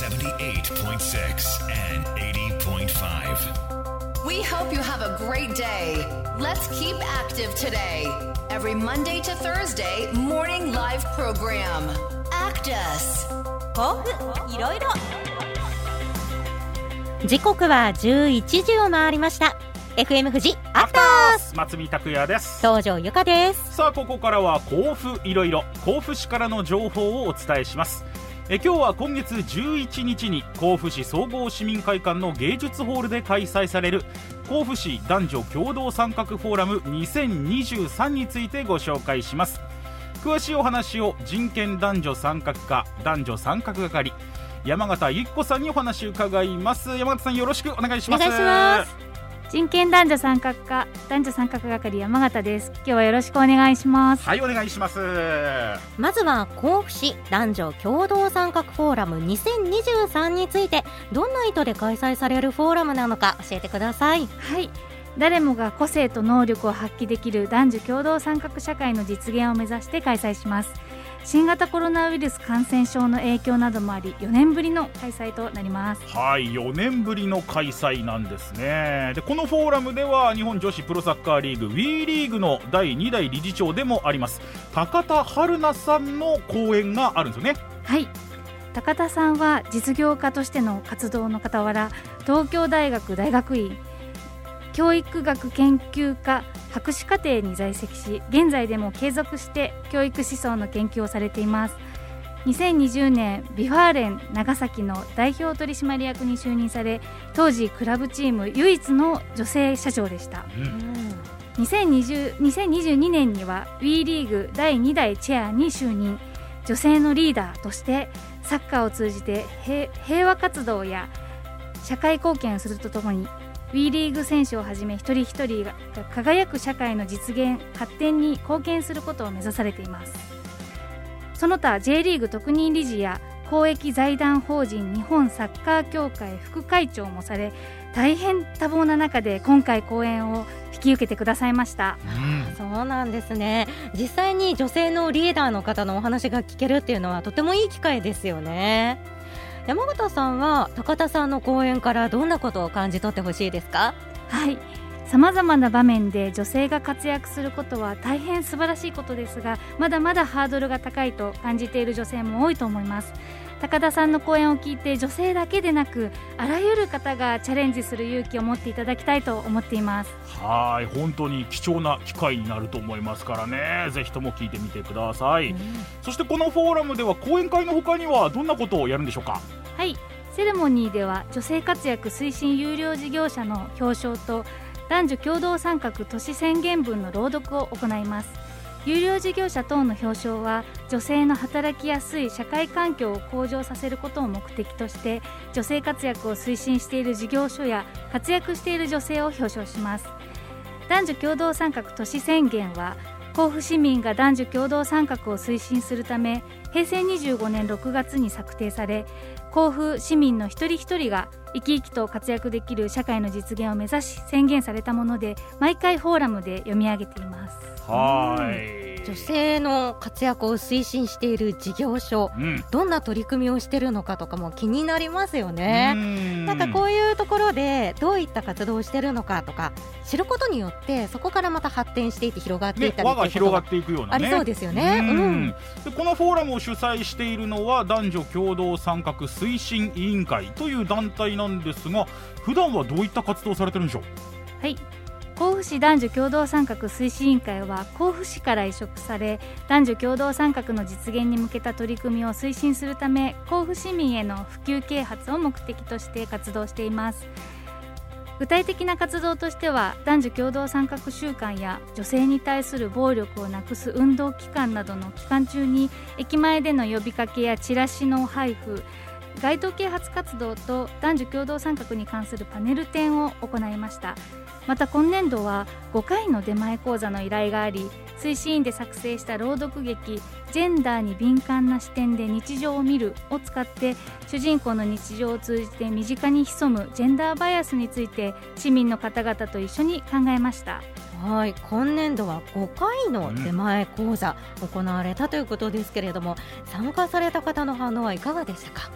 78.6 and 80.5. We hope you have a great day. Let's keep active today. Every Monday to Thursday morning live program. ACTUS。 甲府いろいろ。時刻は11時を回りました。 FM 富士アクタース松見拓也です。 東條ゆかです。 さあここからは甲府いろいろ、甲府市からの情報をお伝えします。今日は今月11日に甲府市総合市民会館の芸術ホールで開催される甲府市男女共同参画フォーラム2023についてご紹介します。詳しいお話を人権男女参画課男女参画係山形ゆき子さんにお話を伺います。山形さん、よろしくお願いします。 お願いします。人権男女参画課男女参画係山形です。今日はよろしくお願いします。 はい、お願いします。 まずは甲府市男女共同参画フォーラム2023について、どんな意図で開催されるフォーラムなのか教えてください。 はい、誰もが個性と能力を発揮できる男女共同参画社会の実現を目指して開催します。新型コロナウイルス感染症の影響などもあり4年ぶりの開催となります。 はい、4年ぶりの開催なんですね。でこのフォーラムでは日本女子プロサッカーリーグ WE リーグの第2代理事長でもあります高田春菜さんの講演があるんですよね。 はい、高田さんは実業家としての活動の傍ら、東京大学大学院教育学研究科博士課程に在籍し、現在でも継続して教育思想の研究をされています。2020年ビファーレン長崎の代表取締役に就任され、当時クラブチーム唯一の女性社長でした。2022年には WE リーグ第2代チェアに就任。女性のリーダーとしてサッカーを通じて平和活動や社会貢献をするとともに、WE リーグ選手をはじめ一人一人が輝く社会の実現発展に貢献することを目指されています。その他 J リーグ特任理事や公益財団法人日本サッカー協会副会長もされ、大変多忙な中で今回講演を引き受けてくださいました。 そうなんですね。実際に女性のリーダーの方のお話が聞けるっていうのはとてもいい機会ですよね。山形さんは高田さんの講演からどんなことを感じ取ってほしいですか？ はい、さまざまな場面で女性が活躍することは大変素晴らしいことですが、まだまだハードルが高いと感じている女性も多いと思います。高田さんの講演を聞いて、女性だけでなくあらゆる方がチャレンジする勇気を持っていただきたいと思っています。 はい、本当に貴重な機会になると思いますからね、ぜひとも聞いてみてください。そしてこのフォーラムでは講演会の他にはどんなことをやるんでしょうか？ はい、セレモニーでは女性活躍推進有料事業者の表彰と男女共同参画都市宣言文の朗読を行います。有料事業者等の表彰は女性の働きやすい社会環境を向上させることを目的として、女性活躍を推進している事業所や活躍している女性を表彰します。男女共同参画都市宣言は甲府市民が男女共同参画を推進するため、平成25年6月に策定され、甲府市民の一人一人が生き生きと活躍できる社会の実現を目指し宣言されたもので、毎回フォーラムで読み上げています。 女性の活躍を推進している事業所、どんな取り組みをしているのかとかも気になりますよね。なんかこういうところでどういった活動をしているのかとか知ることによって、そこからまた発展していって広がっていったり、 輪が広がっていくような、 ありそうですよね。 でこのフォーラムを主催しているのは男女共同参画推進委員会という団体なんですが、普段はどういった活動をされてるんでしょう？ はい、甲府市男女共同参画推進委員会は甲府市から委嘱され、男女共同参画の実現に向けた取り組みを推進するため、甲府市民への普及啓発を目的として活動しています。具体的な活動としては、男女共同参画週間や女性に対する暴力をなくす運動期間などの期間中に、駅前での呼びかけやチラシの配布、街頭啓発活動と男女共同参画に関するパネル展を行いました。また今年度は5回の出前講座の依頼があり、推進員で作成した朗読劇ジェンダーに敏感な視点で日常を見るを使って、主人公の日常を通じて身近に潜むジェンダーバイアスについて市民の方々と一緒に考えました。 はい、今年度は5回の出前講座行われたということですけれども、参加された方の反応はいかがでしたか？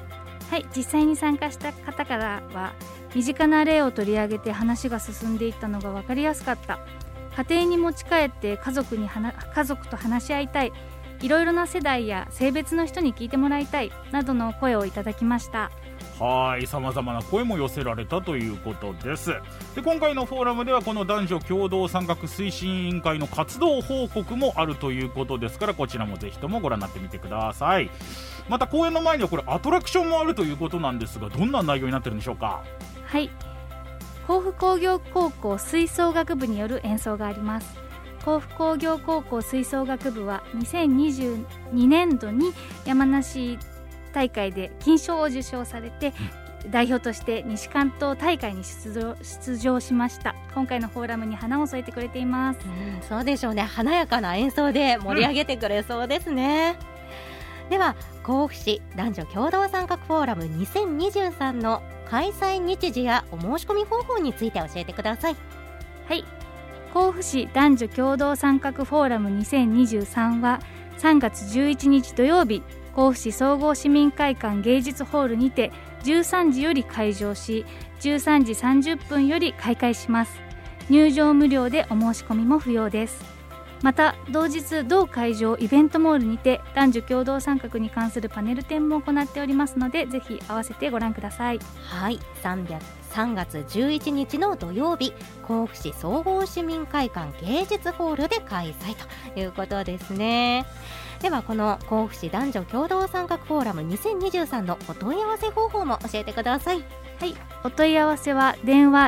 はい、実際に参加した方からは、身近な例を取り上げて話が進んでいったのが分かりやすかった、家庭に持ち帰って家族と話し合いたい、いろいろな世代や性別の人に聞いてもらいたいなどの声をいただきました。 はい、様々な声も寄せられたということです。で、今回のフォーラムではこの男女共同参画推進委員会の活動報告もあるということですから、こちらもぜひともご覧になってみてください。また公演の前にはこれアトラクションもあるということなんですが、どんな内容になってるんでしょうか？ はい、甲府工業高校吹奏楽部による演奏があります。甲府工業高校吹奏楽部は2022年度に山梨大会で金賞を受賞されて、代表として西関東大会に出場しました。今回のフォーラムに花を添えてくれています。 そうでしょうね、華やかな演奏で盛り上げてくれそうですね。では甲府市男女共同参画フォーラム2023の開催日時やお申し込み方法について教えてください。 はい、甲府市男女共同参画フォーラム2023は3月11日土曜日、甲府市総合市民会館芸術ホールにて13時より開場し、13時30分より開会します。入場無料でお申し込みも不要です。また同日同会場イベントモールにて男女共同参画に関するパネル展も行っておりますので、ぜひ合わせてご覧ください。 はい、3月11日の土曜日、甲府市総合市民会館芸術ホールで開催ということですね。ではこの甲府市男女共同参画フォーラム2023のお問い合わせ方法も教えてください。 はい、お問い合わせは電話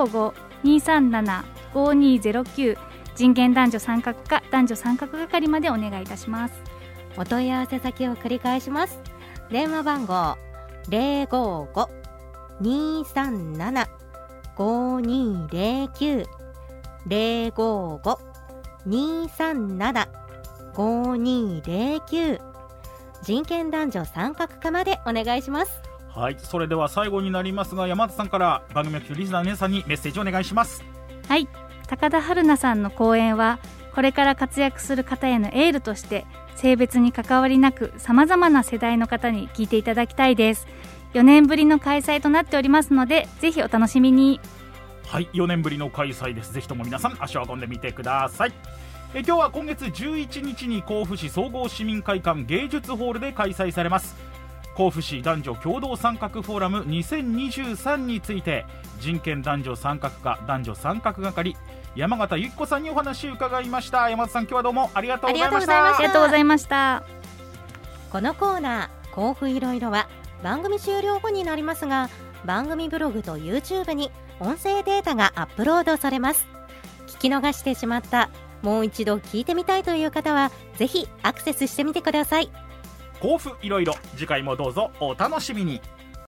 055-237-5209 人権男女参画課男女参画係までお願いいたします。 お問い合わせ先を繰り返します。電話番号 055-237-5209 055-237-5209 人権男女参画課までお願いします。 はい、それでは最後になりますが、山田さんから番組を聞くリスナーの皆さんにメッセージをお願いします。 はい、高田春菜さんの講演はこれから活躍する方へのエールとして、性別に関わりなくさまざまな世代の方に聞いていただきたいです。4年ぶりの開催となっておりますので、ぜひお楽しみに。 はい、4年ぶりの開催です。ぜひとも皆さん足を運んでみてください。今日は今月11日に甲府市総合市民会館芸術ホールで開催されます甲府市男女共同参画フォーラム2023について、人権男女参画課男女参画係山形由紀子さんにお話を伺いました。山田さん、今日はどうもありがとうございました。 ありがとうございました。 このコーナー甲府いろいろは番組終了後になりますが、番組ブログと YouTube に音声データがアップロードされます。聞き逃してしまった、もう一度聞いてみたいという方はぜひアクセスしてみてください。 甲府いろいろ、次回もどうぞお楽しみに。